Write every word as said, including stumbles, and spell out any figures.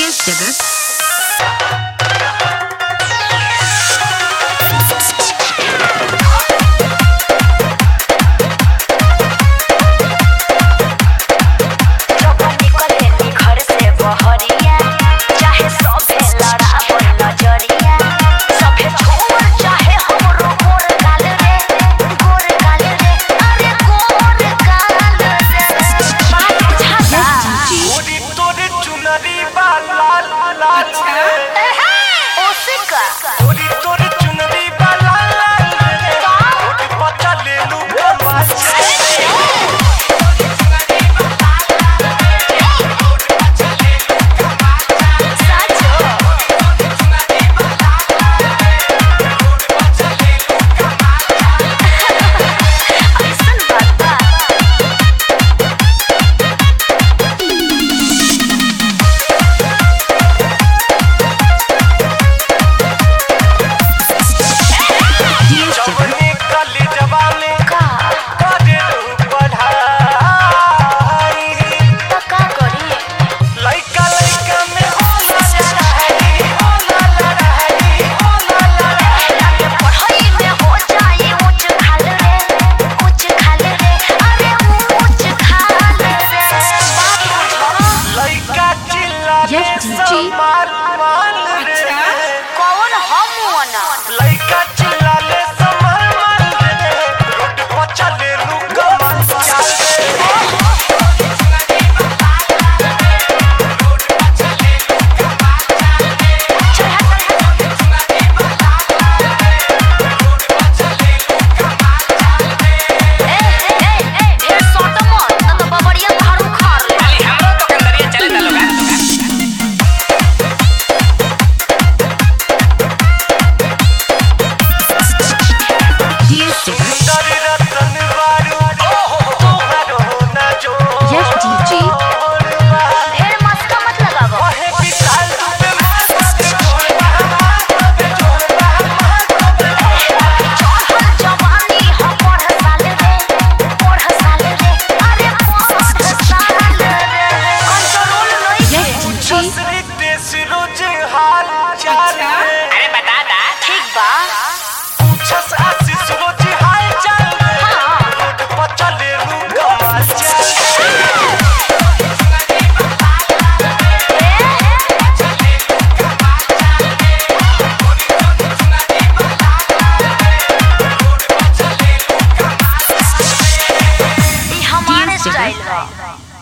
Yes, Jagat. Yes, D J. कौन हम वना लइका चिल्लाले समर मार रे रोड पर चले लू कमाल चाल रे अरे बता दा ठीक बा पूछस आशीष रोज हाल चाल रे रोड पर चले लू कमाल चाल ये हमारे स्टाइल है।